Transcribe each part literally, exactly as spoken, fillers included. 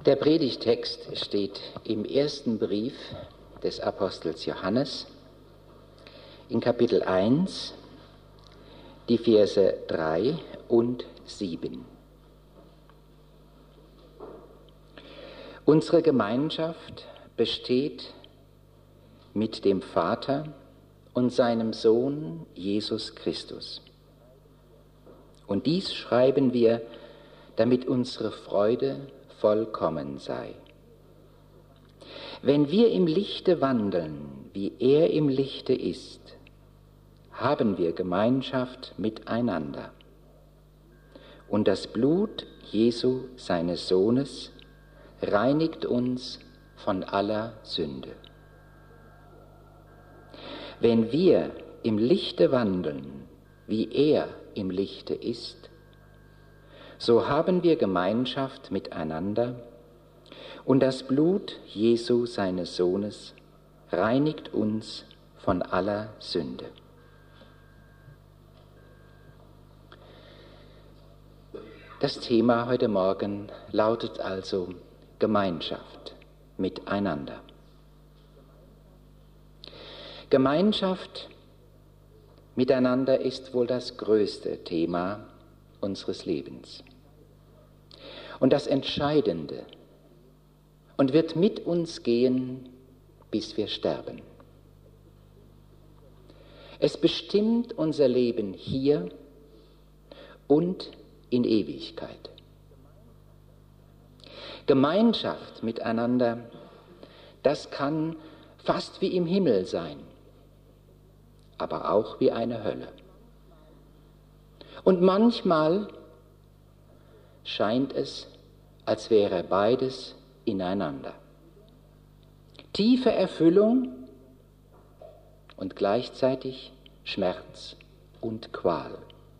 Der Predigtext steht im ersten Brief des Apostels Johannes in Kapitel eins, die Verse drei und sieben. Unsere Gemeinschaft besteht mit dem Vater und seinem Sohn Jesus Christus. Und dies schreiben wir, damit unsere Freude vollkommen sei. Wenn wir im Lichte wandeln, wie er im Lichte ist, haben wir Gemeinschaft miteinander. Und das Blut Jesu, seines Sohnes, reinigt uns von aller Sünde. Wenn wir im Lichte wandeln, wie er im Lichte ist, so haben wir Gemeinschaft miteinander, und das Blut Jesu, seines Sohnes, reinigt uns von aller Sünde. Das Thema heute Morgen lautet also Gemeinschaft miteinander. Gemeinschaft miteinander ist wohl das größte Thema unseres Lebens und das Entscheidende und wird mit uns gehen, bis wir sterben. Es bestimmt unser Leben hier und in Ewigkeit. Gemeinschaft miteinander, das kann fast wie im Himmel sein, aber auch wie eine Hölle. Und manchmal scheint es, als wäre beides ineinander. Tiefe Erfüllung und gleichzeitig Schmerz und Qual.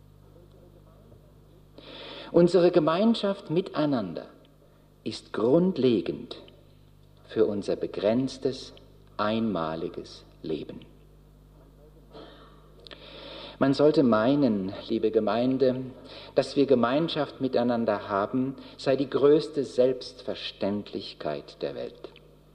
Unsere Gemeinschaft miteinander ist grundlegend für unser begrenztes, einmaliges Leben. Man sollte meinen, liebe Gemeinde, dass wir Gemeinschaft miteinander haben, sei die größte Selbstverständlichkeit der Welt.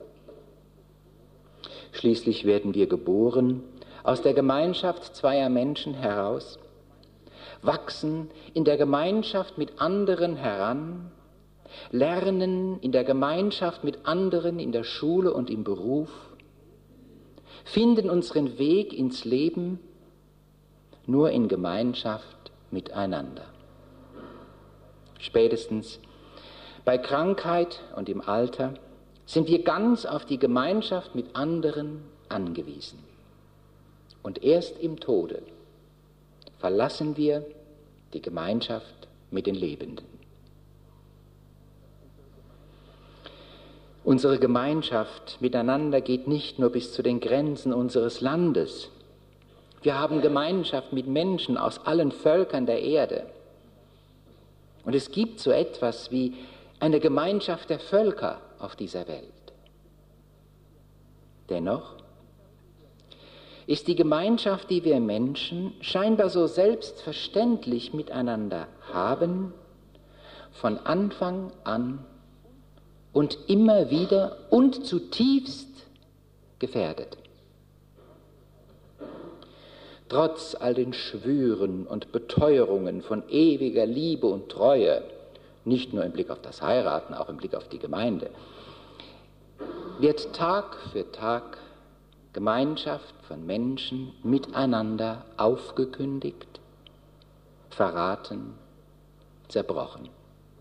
Schließlich werden wir geboren aus der Gemeinschaft zweier Menschen heraus, wachsen in der Gemeinschaft mit anderen heran, lernen in der Gemeinschaft mit anderen in der Schule und im Beruf, finden unseren Weg ins Leben nur in Gemeinschaft miteinander. Spätestens bei Krankheit und im Alter sind wir ganz auf die Gemeinschaft mit anderen angewiesen. Und erst im Tode verlassen wir die Gemeinschaft mit den Lebenden. Unsere Gemeinschaft miteinander geht nicht nur bis zu den Grenzen unseres Landes. Wir haben Gemeinschaft mit Menschen aus allen Völkern der Erde. Und es gibt so etwas wie eine Gemeinschaft der Völker auf dieser Welt. Dennoch ist die Gemeinschaft, die wir Menschen scheinbar so selbstverständlich miteinander haben, von Anfang an und immer wieder und zutiefst gefährdet. Trotz all den Schwüren und Beteuerungen von ewiger Liebe und Treue, nicht nur im Blick auf das Heiraten, auch im Blick auf die Gemeinde, wird Tag für Tag Gemeinschaft von Menschen miteinander aufgekündigt, verraten, zerbrochen.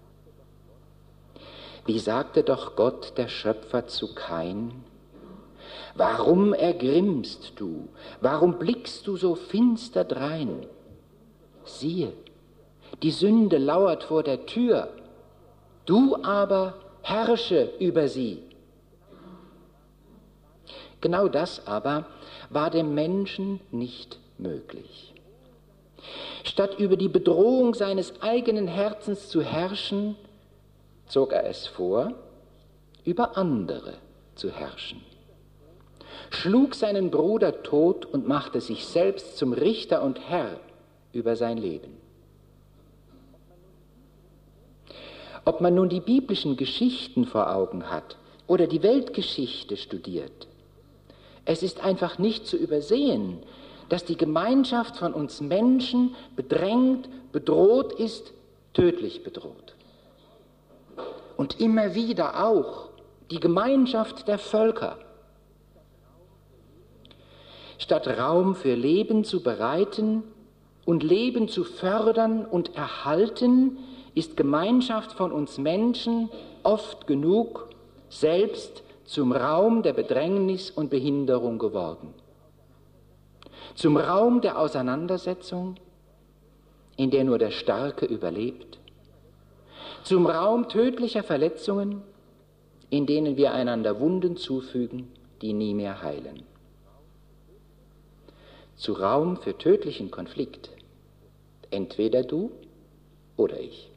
Wie sagte doch Gott, der Schöpfer, zu Kain: Warum ergrimmst du? Warum blickst du so finster drein? Siehe, die Sünde lauert vor der Tür, du aber herrsche über sie. Genau das aber war dem Menschen nicht möglich. Statt über die Bedrohung seines eigenen Herzens zu herrschen, zog er es vor, über andere zu herrschen, schlug seinen Bruder tot und machte sich selbst zum Richter und Herr über sein Leben. Ob man nun die biblischen Geschichten vor Augen hat oder die Weltgeschichte studiert, es ist einfach nicht zu übersehen, dass die Gemeinschaft von uns Menschen bedrängt, bedroht ist, tödlich bedroht. Und immer wieder auch die Gemeinschaft der Völker. Statt Raum für Leben zu bereiten und Leben zu fördern und erhalten, ist Gemeinschaft von uns Menschen oft genug selbst zum Raum der Bedrängnis und Behinderung geworden. Zum Raum der Auseinandersetzung, in der nur der Starke überlebt. Zum Raum tödlicher Verletzungen, in denen wir einander Wunden zufügen, die nie mehr heilen. Zu Raum für tödlichen Konflikt, entweder du oder ich.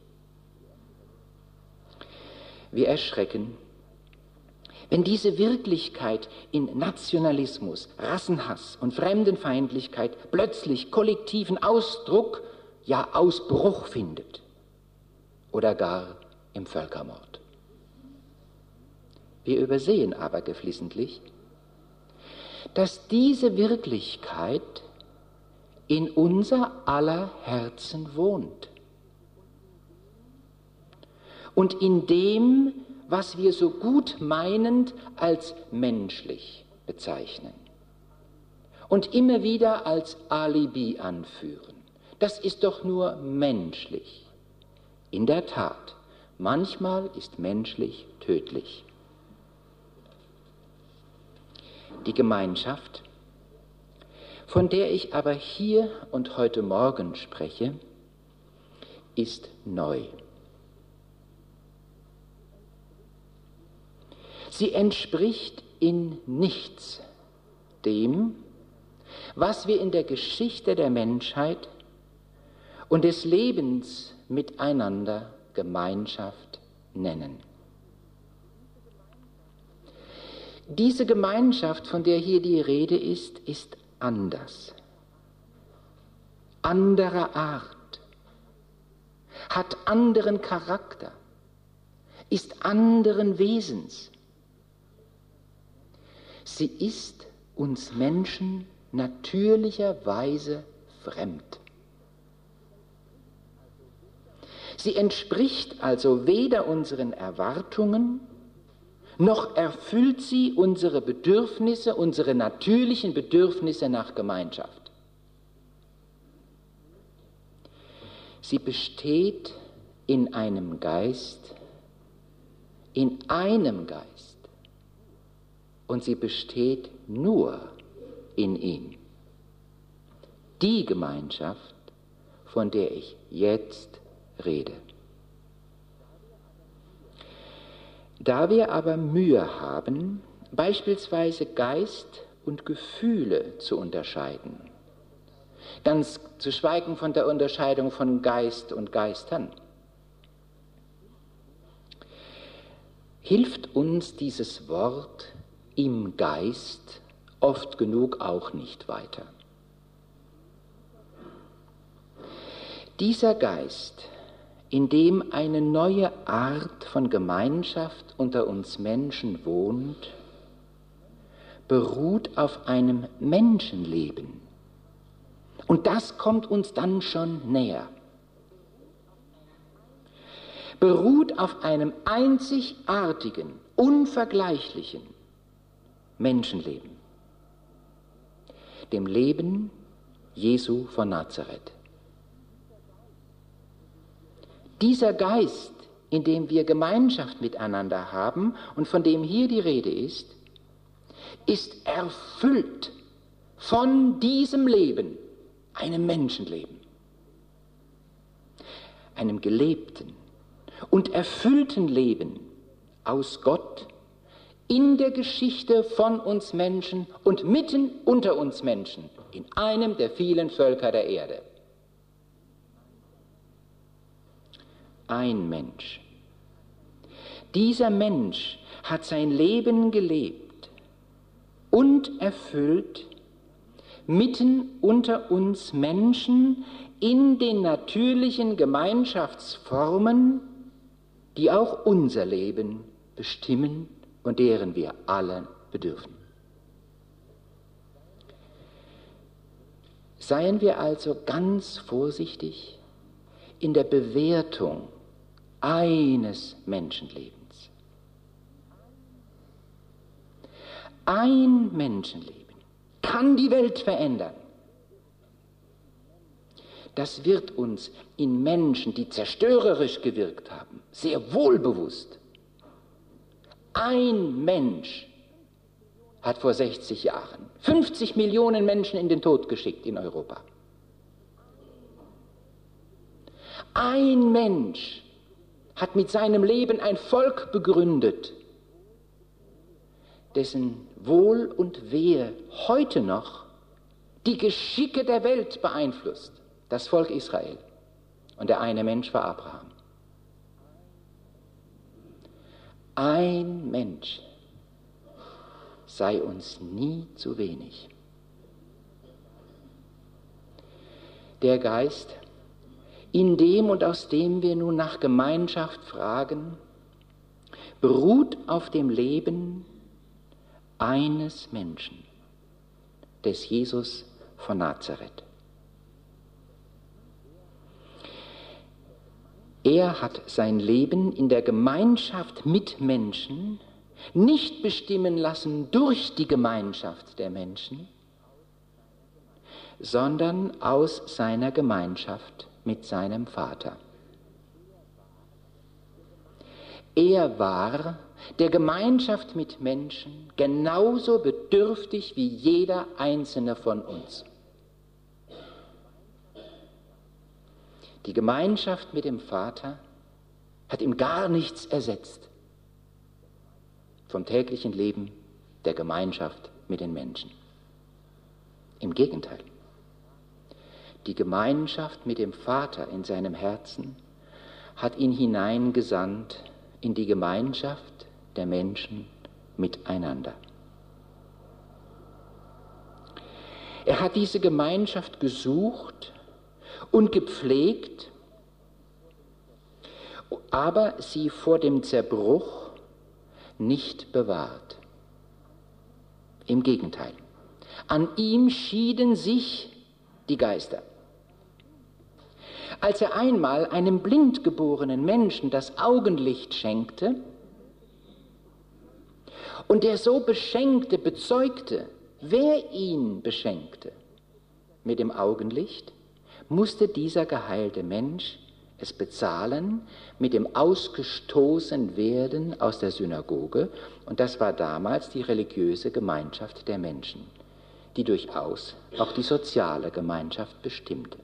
Wir erschrecken, wenn diese Wirklichkeit in Nationalismus, Rassenhass und Fremdenfeindlichkeit plötzlich kollektiven Ausdruck, ja Ausbruch findet oder gar im Völkermord. Wir übersehen aber geflissentlich, dass diese Wirklichkeit in unser aller Herzen wohnt und in dem, was wir so gut meinend als menschlich bezeichnen und immer wieder als Alibi anführen. Das ist doch nur menschlich. In der Tat, manchmal ist menschlich tödlich. Die Gemeinschaft, von der ich aber hier und heute Morgen spreche, ist neu. Sie entspricht in nichts dem, was wir in der Geschichte der Menschheit und des Lebens miteinander Gemeinschaft nennen. Diese Gemeinschaft, von der hier die Rede ist, ist anders, anderer Art, hat anderen Charakter, ist anderen Wesens. Sie ist uns Menschen natürlicherweise fremd. Sie entspricht also weder unseren Erwartungen, noch erfüllt sie unsere Bedürfnisse, unsere natürlichen Bedürfnisse nach Gemeinschaft. Sie besteht in einem Geist, in einem Geist, und sie besteht nur in ihm. Die Gemeinschaft, von der ich jetzt rede. Da wir aber Mühe haben, beispielsweise Geist und Gefühle zu unterscheiden, ganz zu schweigen von der Unterscheidung von Geist und Geistern, hilft uns dieses Wort im Geist oft genug auch nicht weiter. Dieser Geist, in dem eine neue Art von Gemeinschaft unter uns Menschen wohnt, beruht auf einem Menschenleben. Und das kommt uns dann schon näher. Beruht auf einem einzigartigen, unvergleichlichen Menschenleben, dem Leben Jesu von Nazareth. Dieser Geist, in dem wir Gemeinschaft miteinander haben und von dem hier die Rede ist, ist erfüllt von diesem Leben, einem Menschenleben, einem gelebten und erfüllten Leben aus Gott in der Geschichte von uns Menschen und mitten unter uns Menschen, in einem der vielen Völker der Erde. Ein Mensch. Dieser Mensch hat sein Leben gelebt und erfüllt mitten unter uns Menschen in den natürlichen Gemeinschaftsformen, die auch unser Leben bestimmen und deren wir alle bedürfen. Seien wir also ganz vorsichtig in der Bewertung eines Menschenlebens. Ein Menschenleben kann die Welt verändern. Das wird uns in Menschen, die zerstörerisch gewirkt haben, sehr wohl bewusst. Ein Mensch hat vor sechzig Jahren fünfzig Millionen Menschen in den Tod geschickt in Europa. Ein Mensch hat mit seinem Leben ein Volk begründet, dessen Wohl und Wehe heute noch die Geschicke der Welt beeinflusst. Das Volk Israel. Und der eine Mensch war Abraham. Ein Mensch sei uns nie zu wenig. Der Geist, in dem und aus dem wir nun nach Gemeinschaft fragen, beruht auf dem Leben eines Menschen, des Jesus von Nazareth. Er hat sein Leben in der Gemeinschaft mit Menschen nicht bestimmen lassen durch die Gemeinschaft der Menschen, sondern aus seiner Gemeinschaft mit seinem Vater. Er war der Gemeinschaft mit Menschen genauso bedürftig wie jeder einzelne von uns. Die Gemeinschaft mit dem Vater hat ihm gar nichts ersetzt vom täglichen Leben der Gemeinschaft mit den Menschen. Im Gegenteil, die Gemeinschaft mit dem Vater in seinem Herzen hat ihn hineingesandt in die Gemeinschaft der Menschen miteinander. Er hat diese Gemeinschaft gesucht und gepflegt, aber sie vor dem Zerbruch nicht bewahrt. Im Gegenteil, an ihm schieden sich die Geister. Als er einmal einem blind geborenen Menschen das Augenlicht schenkte und der so Beschenkte bezeugte, wer ihn beschenkte mit dem Augenlicht, musste dieser geheilte Mensch es bezahlen mit dem Ausgestoßenwerden aus der Synagoge, und das war damals die religiöse Gemeinschaft der Menschen, die durchaus auch die soziale Gemeinschaft bestimmte.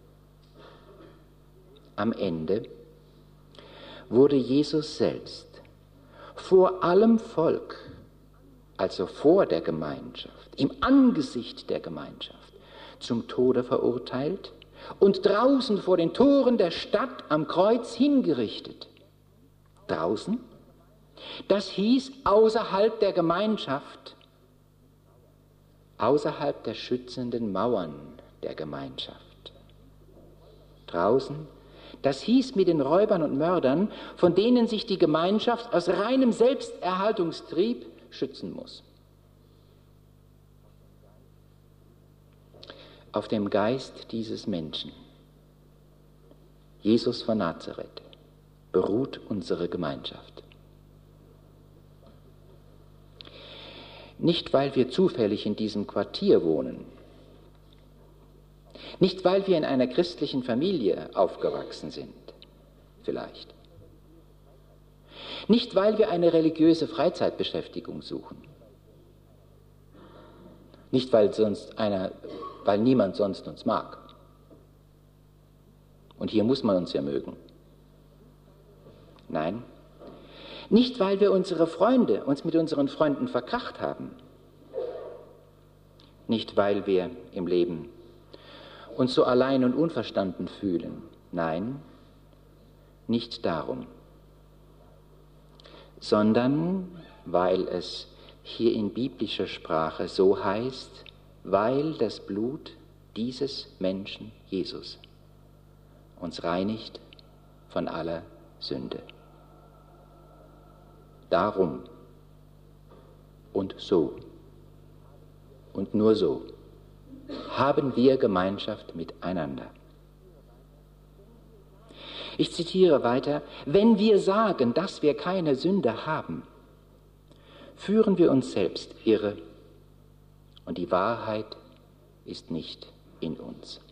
Am Ende wurde Jesus selbst vor allem Volk, also vor der Gemeinschaft, im Angesicht der Gemeinschaft, zum Tode verurteilt und draußen vor den Toren der Stadt am Kreuz hingerichtet. Draußen? Das hieß außerhalb der Gemeinschaft, außerhalb der schützenden Mauern der Gemeinschaft. Draußen? Das hieß mit den Räubern und Mördern, von denen sich die Gemeinschaft aus reinem Selbsterhaltungstrieb schützen muss. Auf dem Geist dieses Menschen, Jesus von Nazareth, beruht unsere Gemeinschaft. Nicht, weil wir zufällig in diesem Quartier wohnen, nicht, weil wir in einer christlichen Familie aufgewachsen sind, vielleicht. Nicht, weil wir eine religiöse Freizeitbeschäftigung suchen. Nicht, weil sonst einer, weil niemand sonst uns mag. Und hier muss man uns ja mögen. Nein, nicht, weil wir unsere Freunde, uns mit unseren Freunden verkracht haben. Nicht, weil wir im Leben uns so allein und unverstanden fühlen. Nein, nicht darum, sondern weil es hier in biblischer Sprache so heißt, weil das Blut dieses Menschen Jesus uns reinigt von aller Sünde. darum und so und nur so haben wir Gemeinschaft miteinander. Ich zitiere weiter: Wenn wir sagen, dass wir keine Sünde haben, führen wir uns selbst irre und die Wahrheit ist nicht in uns.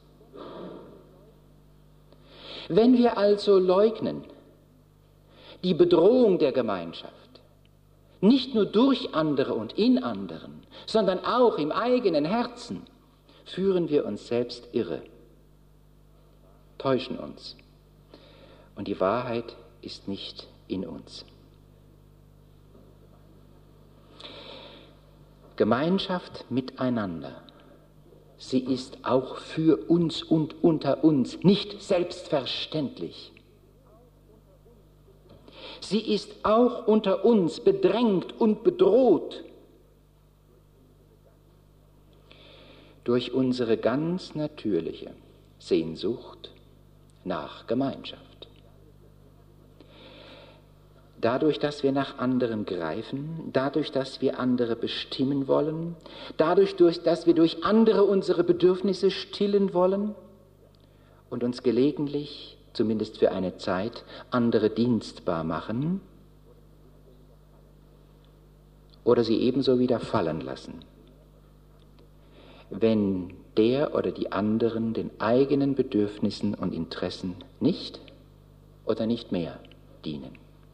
Wenn wir also leugnen die Bedrohung der Gemeinschaft, nicht nur durch andere und in anderen, sondern auch im eigenen Herzen, führen wir uns selbst irre, täuschen uns und die Wahrheit ist nicht in uns. Gemeinschaft miteinander, sie ist auch für uns und unter uns nicht selbstverständlich. Sie ist auch unter uns bedrängt und bedroht durch unsere ganz natürliche Sehnsucht nach Gemeinschaft. Dadurch, dass wir nach anderen greifen, dadurch, dass wir andere bestimmen wollen, dadurch, dass wir durch andere unsere Bedürfnisse stillen wollen und uns gelegentlich, zumindest für eine Zeit, andere dienstbar machen oder sie ebenso wieder fallen lassen, wenn der oder die anderen den eigenen Bedürfnissen und Interessen nicht oder nicht mehr dienen.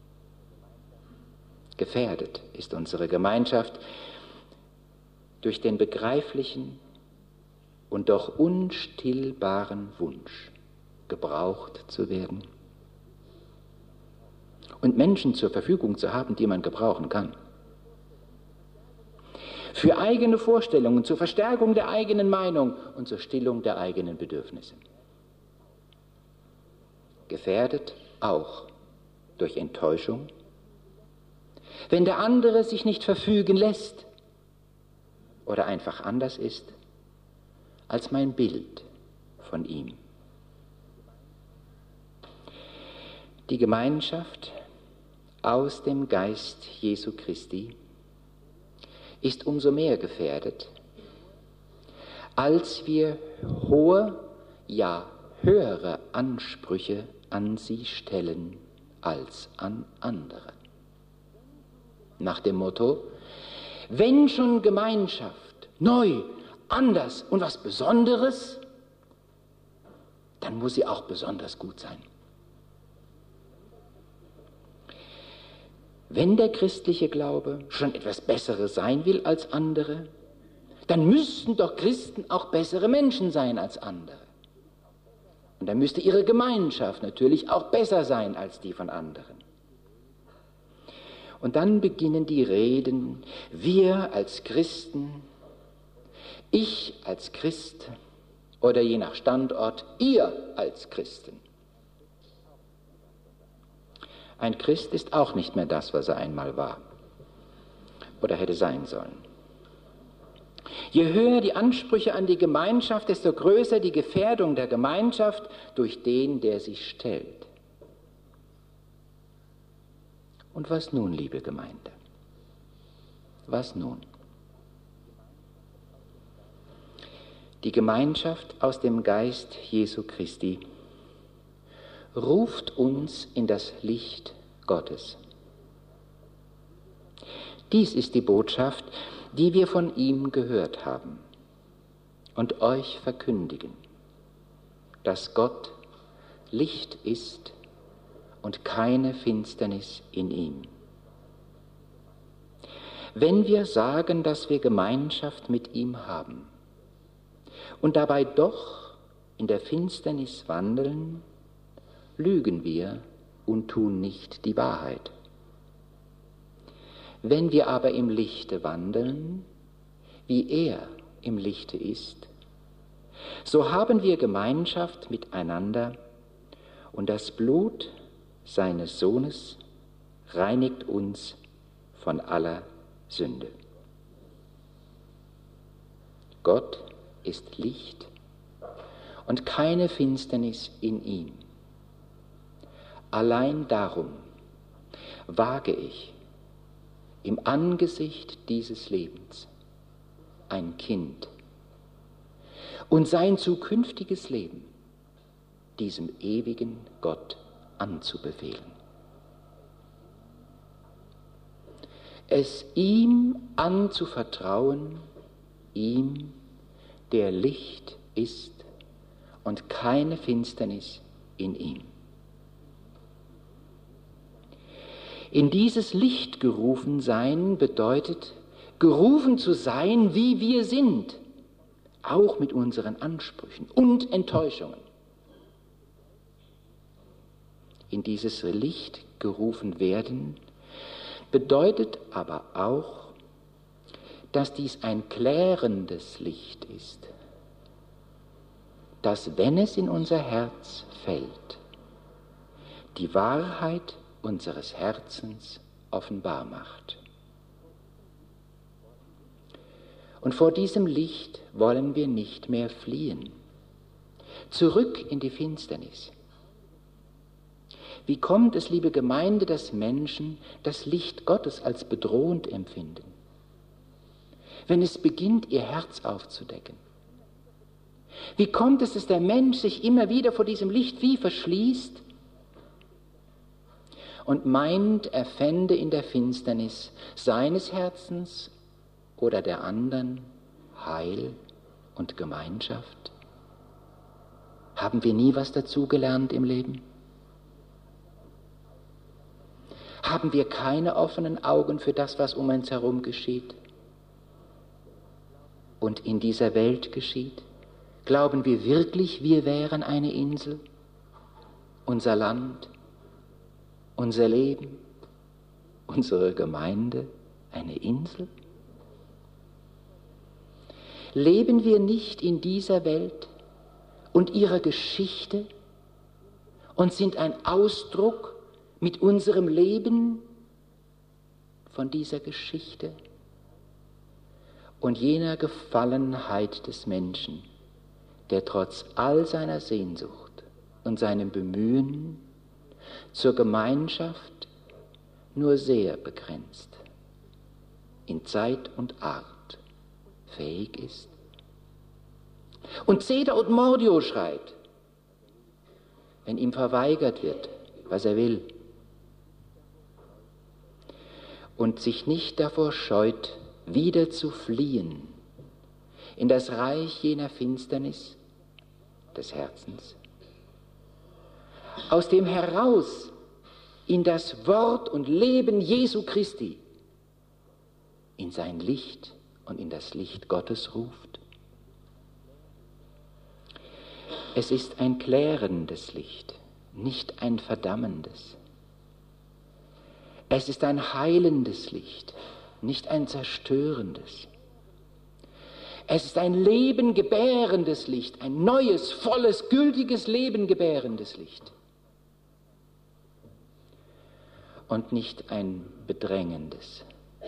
Gefährdet ist unsere Gemeinschaft durch den begreiflichen und doch unstillbaren Wunsch, gebraucht zu werden und Menschen zur Verfügung zu haben, die man gebrauchen kann. Für eigene Vorstellungen, zur Verstärkung der eigenen Meinung und zur Stillung der eigenen Bedürfnisse. Gefährdet auch durch Enttäuschung, wenn der andere sich nicht verfügen lässt oder einfach anders ist als mein Bild von ihm. Die Gemeinschaft aus dem Geist Jesu Christi ist umso mehr gefährdet, als wir hohe, ja höhere Ansprüche an sie stellen als an andere. Nach dem Motto: Wenn schon Gemeinschaft neu, anders und was Besonderes, dann muss sie auch besonders gut sein. Wenn der christliche Glaube schon etwas Besseres sein will als andere, dann müssten doch Christen auch bessere Menschen sein als andere. Und dann müsste ihre Gemeinschaft natürlich auch besser sein als die von anderen. Und dann beginnen die Reden, wir als Christen, ich als Christ oder je nach Standort, ihr als Christen. Ein Christ ist auch nicht mehr das, was er einmal war oder hätte sein sollen. Je höher die Ansprüche an die Gemeinschaft, desto größer die Gefährdung der Gemeinschaft durch den, der sich stellt. Und was nun, liebe Gemeinde? Was nun? Die Gemeinschaft aus dem Geist Jesu Christi ruft uns in das Licht Gottes. Dies ist die Botschaft, die wir von ihm gehört haben und euch verkündigen, dass Gott Licht ist und keine Finsternis in ihm. Wenn wir sagen, dass wir Gemeinschaft mit ihm haben und dabei doch in der Finsternis wandeln, lügen wir und tun nicht die Wahrheit. Wenn wir aber im Lichte wandeln, wie er im Lichte ist, so haben wir Gemeinschaft miteinander und das Blut seines Sohnes reinigt uns von aller Sünde. Gott ist Licht und keine Finsternis in ihm. Allein darum wage ich im Angesicht dieses Lebens ein Kind und sein zukünftiges Leben diesem ewigen Gott anzubefehlen. Es ihm anzuvertrauen, ihm, der Licht ist und keine Finsternis in ihm. In dieses Licht gerufen sein bedeutet, gerufen zu sein, wie wir sind, auch mit unseren Ansprüchen und Enttäuschungen. In dieses Licht gerufen werden bedeutet aber auch, dass dies ein klärendes Licht ist, das, wenn es in unser Herz fällt, die Wahrheit unseres Herzens offenbar macht. Und vor diesem Licht wollen wir nicht mehr fliehen, zurück in die Finsternis. Wie kommt es, liebe Gemeinde, dass Menschen das Licht Gottes als bedrohend empfinden, wenn es beginnt, ihr Herz aufzudecken? Wie kommt es, dass der Mensch sich immer wieder vor diesem Licht wie verschließt und meint, er fände in der Finsternis seines Herzens oder der anderen Heil und Gemeinschaft? Haben wir nie was dazugelernt im Leben? Haben wir keine offenen Augen für das, was um uns herum geschieht und in dieser Welt geschieht? Glauben wir wirklich, wir wären eine Insel, unser Land, unser Leben, unsere Gemeinde eine Insel? Leben wir nicht in dieser Welt und ihrer Geschichte und sind ein Ausdruck mit unserem Leben von dieser Geschichte und jener Gefallenheit des Menschen, der trotz all seiner Sehnsucht und seinem Bemühen zur Gemeinschaft nur sehr begrenzt, in Zeit und Art fähig ist? Und Cedar und Mordio schreit, wenn ihm verweigert wird, was er will, und sich nicht davor scheut, wieder zu fliehen in das Reich jener Finsternis des Herzens, aus dem heraus in das Wort und Leben Jesu Christi, in sein Licht und in das Licht Gottes ruft. Es ist ein klärendes Licht, nicht ein verdammendes. Es ist ein heilendes Licht, nicht ein zerstörendes. Es ist ein Leben gebärendes Licht, ein neues, volles, gültiges Leben gebärendes Licht. Und nicht ein bedrängendes.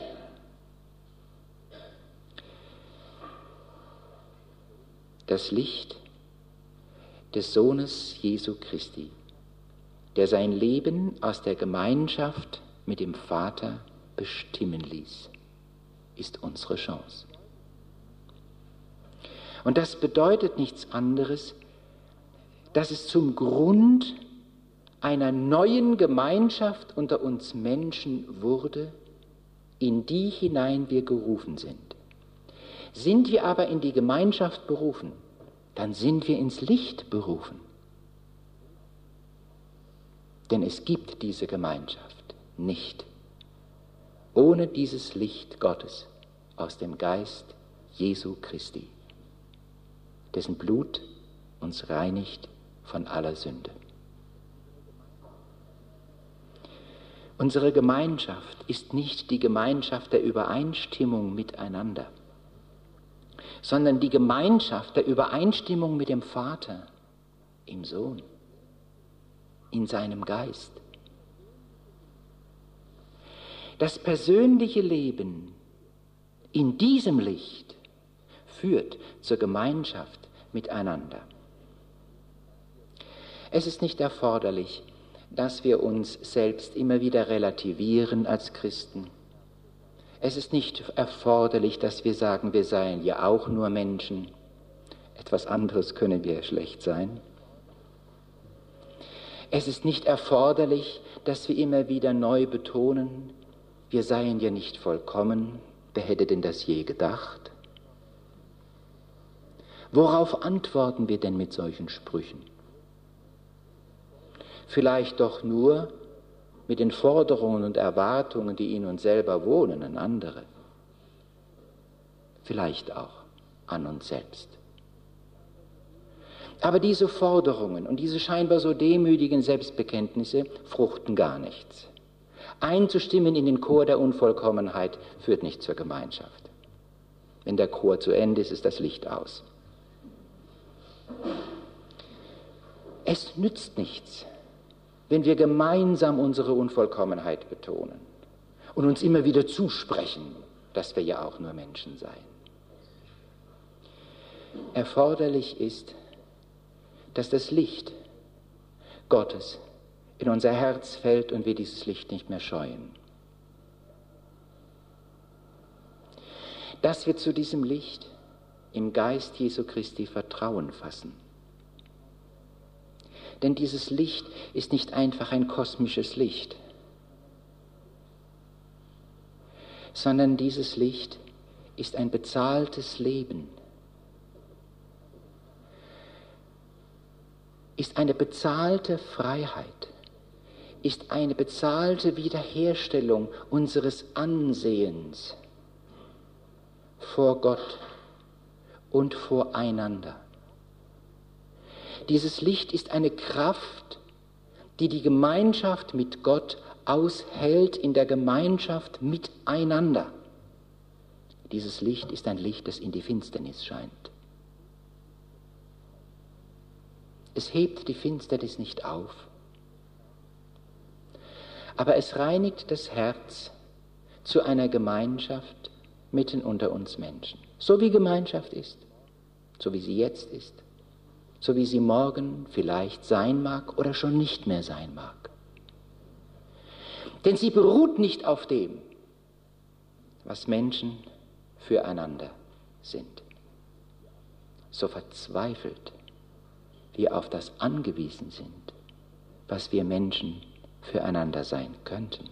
Das Licht des Sohnes Jesu Christi, der sein Leben aus der Gemeinschaft mit dem Vater bestimmen ließ, ist unsere Chance. Und das bedeutet nichts anderes, dass es zum Grund einer neuen Gemeinschaft unter uns Menschen wurde, in die hinein wir gerufen sind. Sind wir aber in die Gemeinschaft berufen, dann sind wir ins Licht berufen. Denn es gibt diese Gemeinschaft nicht ohne dieses Licht Gottes aus dem Geist Jesu Christi, dessen Blut uns reinigt von aller Sünde. Unsere Gemeinschaft ist nicht die Gemeinschaft der Übereinstimmung miteinander, sondern die Gemeinschaft der Übereinstimmung mit dem Vater im Sohn, in seinem Geist. Das persönliche Leben in diesem Licht führt zur Gemeinschaft miteinander. Es ist nicht erforderlich, dass wir uns selbst immer wieder relativieren als Christen Es ist nicht erforderlich, dass wir sagen, wir seien ja auch nur Menschen. Etwas anderes können wir schlecht sein. Es ist nicht erforderlich, dass wir immer wieder neu betonen, wir seien ja nicht vollkommen. Wer hätte denn das je gedacht? Worauf antworten wir denn mit solchen Sprüchen? Vielleicht doch nur mit den Forderungen und Erwartungen, die in uns selber wohnen, an andere. Vielleicht auch an uns selbst. Aber diese Forderungen und diese scheinbar so demütigen Selbstbekenntnisse fruchten gar nichts. Einzustimmen in den Chor der Unvollkommenheit führt nicht zur Gemeinschaft. Wenn der Chor zu Ende ist, ist das Licht aus. Es nützt nichts, wenn wir gemeinsam unsere Unvollkommenheit betonen und uns immer wieder zusprechen, dass wir ja auch nur Menschen seien. Erforderlich ist, dass das Licht Gottes in unser Herz fällt und wir dieses Licht nicht mehr scheuen. Dass wir zu diesem Licht im Geist Jesu Christi Vertrauen fassen. Denn dieses Licht ist nicht einfach ein kosmisches Licht, sondern dieses Licht ist ein bezahltes Leben, ist eine bezahlte Freiheit, ist eine bezahlte Wiederherstellung unseres Ansehens vor Gott und voreinander. Dieses Licht ist eine Kraft, die die Gemeinschaft mit Gott aushält in der Gemeinschaft miteinander. Dieses Licht ist ein Licht, das in die Finsternis scheint. Es hebt die Finsternis nicht auf, aber es reinigt das Herz zu einer Gemeinschaft mitten unter uns Menschen. So wie Gemeinschaft ist, so wie sie jetzt ist, so wie sie morgen vielleicht sein mag oder schon nicht mehr sein mag. Denn sie beruht nicht auf dem, was Menschen füreinander sind. So verzweifelt wir auf das angewiesen sind, was wir Menschen füreinander sein könnten.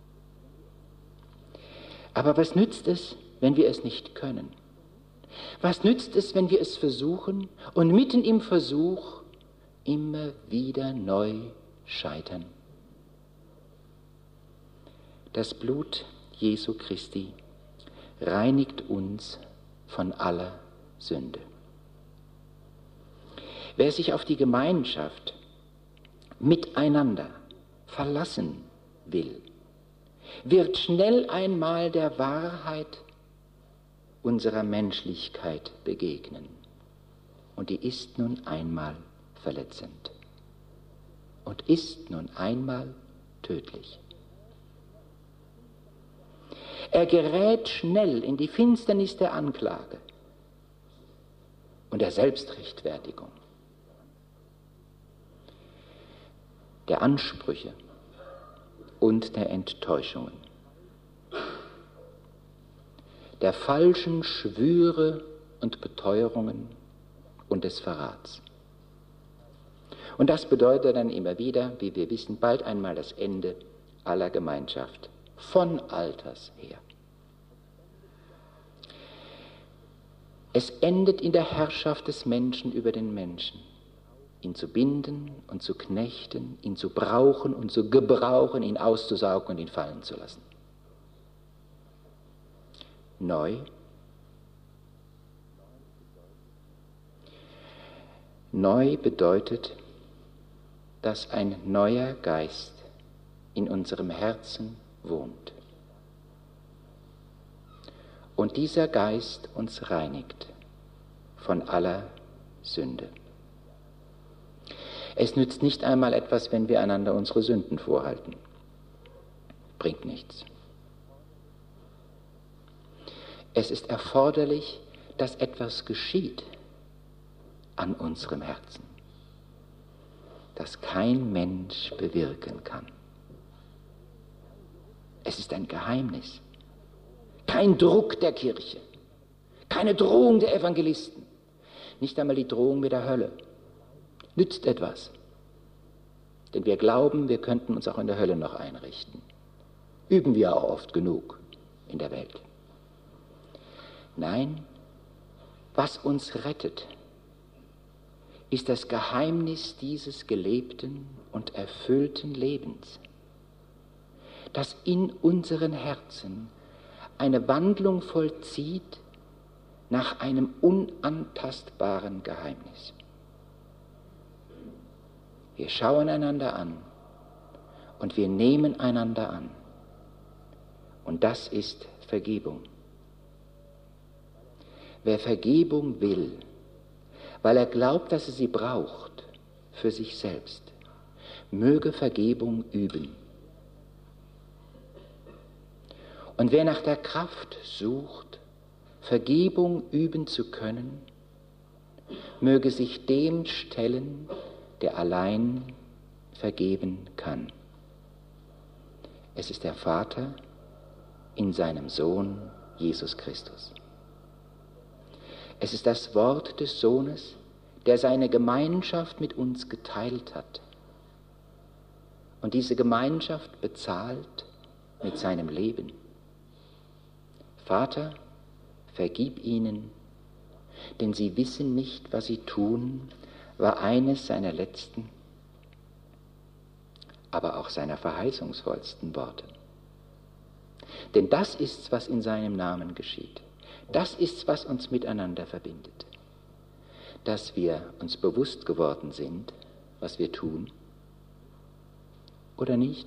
Aber was nützt es, wenn wir es nicht können? Was nützt es, wenn wir es versuchen und mitten im Versuch immer wieder neu scheitern? Das Blut Jesu Christi reinigt uns von aller Sünde. Wer sich auf die Gemeinschaft miteinander verlassen will, wird schnell einmal der Wahrheit unserer Menschlichkeit begegnen. Und die ist nun einmal verletzend und ist nun einmal tödlich. Er gerät schnell in die Finsternis der Anklage und der Selbstrechtfertigung, der Ansprüche und der Enttäuschungen, der falschen Schwüre und Beteuerungen und des Verrats. Und das bedeutet dann immer wieder, wie wir wissen, bald einmal das Ende aller Gemeinschaft, von Alters her. Es endet in der Herrschaft des Menschen über den Menschen, ihn zu binden und zu knechten, ihn zu brauchen und zu gebrauchen, ihn auszusaugen und ihn fallen zu lassen. Neu. Neu bedeutet, dass ein neuer Geist in unserem Herzen wohnt. Und dieser Geist uns reinigt von aller Sünde. Es nützt nicht einmal etwas, wenn wir einander unsere Sünden vorhalten. Bringt nichts. Es ist erforderlich, dass etwas geschieht an unserem Herzen, das kein Mensch bewirken kann. Es ist ein Geheimnis. kein Druck der Kirche, keine Drohung der Evangelisten, nicht einmal die Drohung mit der Hölle. Nützt etwas. Denn wir glauben, wir könnten uns auch in der Hölle noch einrichten. Üben wir auch oft genug in der Welt. Nein, was uns rettet, ist das Geheimnis dieses gelebten und erfüllten Lebens, das in unseren Herzen eine Wandlung vollzieht nach einem unantastbaren Geheimnis. Wir schauen einander an und wir nehmen einander an. Und das ist Vergebung. Wer Vergebung will, weil er glaubt, dass er sie braucht für sich selbst, möge Vergebung üben. Und wer nach der Kraft sucht, Vergebung üben zu können, möge sich dem stellen, der allein vergeben kann. Es ist der Vater in seinem Sohn Jesus Christus. Es ist das Wort des Sohnes, der seine Gemeinschaft mit uns geteilt hat und diese Gemeinschaft bezahlt mit seinem Leben. Vater, vergib ihnen, denn sie wissen nicht, was sie tun, war eines seiner letzten, aber auch seiner verheißungsvollsten Worte. Denn das ist's, was in seinem Namen geschieht. Das ist's, was uns miteinander verbindet. Dass wir uns bewusst geworden sind, was wir tun, oder nicht,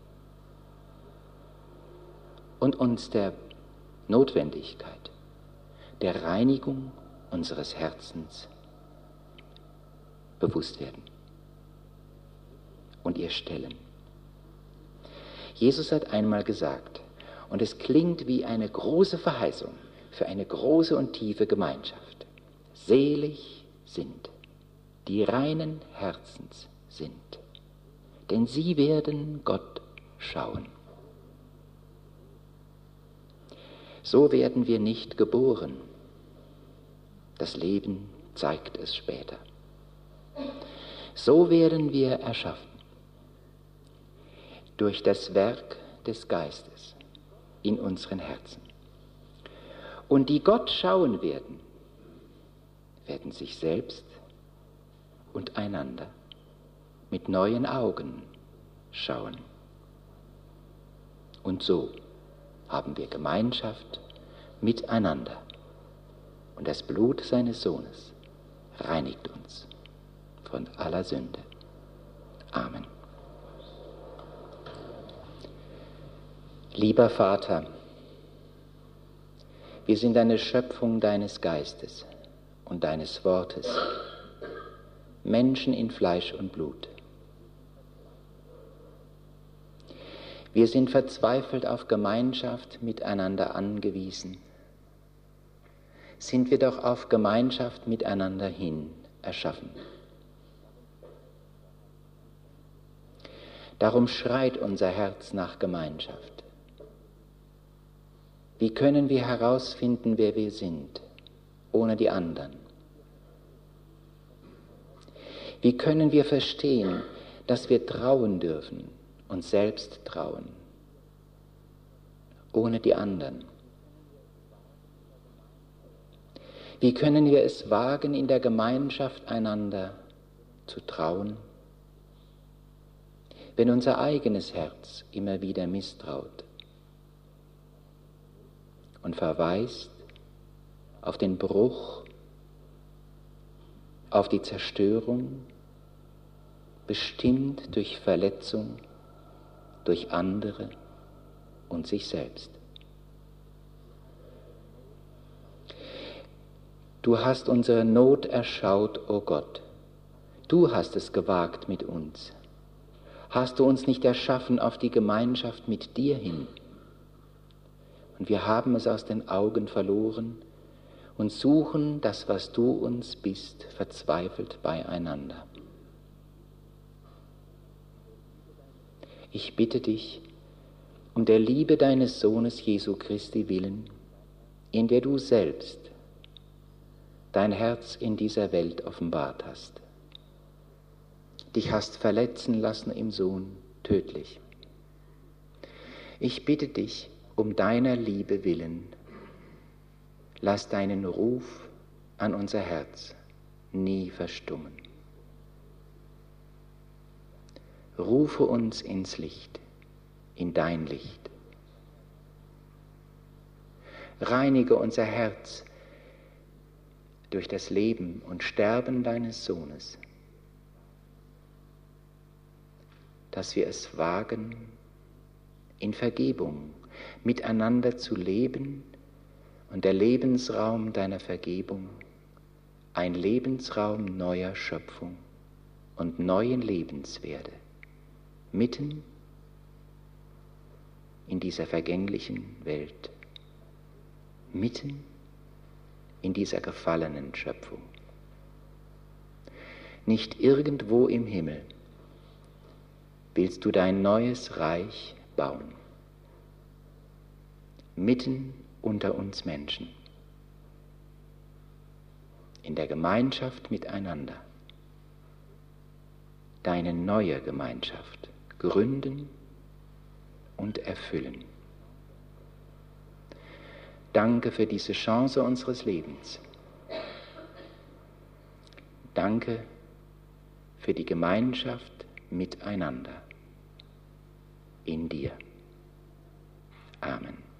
und uns der Notwendigkeit der Reinigung unseres Herzens bewusst werden und ihr stellen. Jesus hat einmal gesagt, und es klingt wie eine große Verheißung für eine große und tiefe Gemeinschaft: Selig sind, die reinen Herzens sind, denn sie werden Gott schauen. So werden wir nicht geboren. Das Leben zeigt es später. So werden wir erschaffen. Durch das Werk des Geistes in unseren Herzen. Und die Gott schauen werden, werden sich selbst und einander mit neuen Augen schauen. Und so haben wir Gemeinschaft miteinander. Und das Blut seines Sohnes reinigt uns von aller Sünde. Amen. Lieber Vater, wir sind eine Schöpfung deines Geistes und deines Wortes, Menschen in Fleisch und Blut. Wir sind verzweifelt auf Gemeinschaft miteinander angewiesen. Sind wir doch auf Gemeinschaft miteinander hin erschaffen. Darum schreit unser Herz nach Gemeinschaft. Wie können wir herausfinden, wer wir sind, ohne die anderen? Wie können wir verstehen, dass wir trauen dürfen, uns selbst trauen, ohne die anderen? Wie können wir es wagen, in der Gemeinschaft einander zu trauen, wenn unser eigenes Herz immer wieder misstraut und verweist auf den Bruch, auf die Zerstörung, bestimmt durch Verletzung, durch andere und sich selbst. Du hast unsere Not erschaut, o oh Gott. Du hast es gewagt mit uns. Hast du uns nicht erschaffen auf die Gemeinschaft mit dir hin? Und wir haben es aus den Augen verloren und suchen das, was du uns bist, verzweifelt beieinander. Ich bitte dich, um der Liebe deines Sohnes Jesu Christi willen, in der du selbst dein Herz in dieser Welt offenbart hast. Dich hast verletzen lassen im Sohn tödlich. Ich bitte dich um deiner Liebe willen, lass deinen Ruf an unser Herz nie verstummen. Rufe uns ins Licht, in dein Licht. Reinige unser Herz durch das Leben und Sterben deines Sohnes, dass wir es wagen, in Vergebung miteinander zu leben und der Lebensraum deiner Vergebung ein Lebensraum neuer Schöpfung und neuen Lebens werde, mitten in dieser vergänglichen Welt, mitten in dieser gefallenen Schöpfung. Nicht irgendwo im Himmel willst du dein neues Reich bauen, mitten unter uns Menschen, in der Gemeinschaft miteinander, deine neue Gemeinschaft gründen und erfüllen. Danke für diese Chance unseres Lebens. Danke für die Gemeinschaft miteinander in dir. Amen.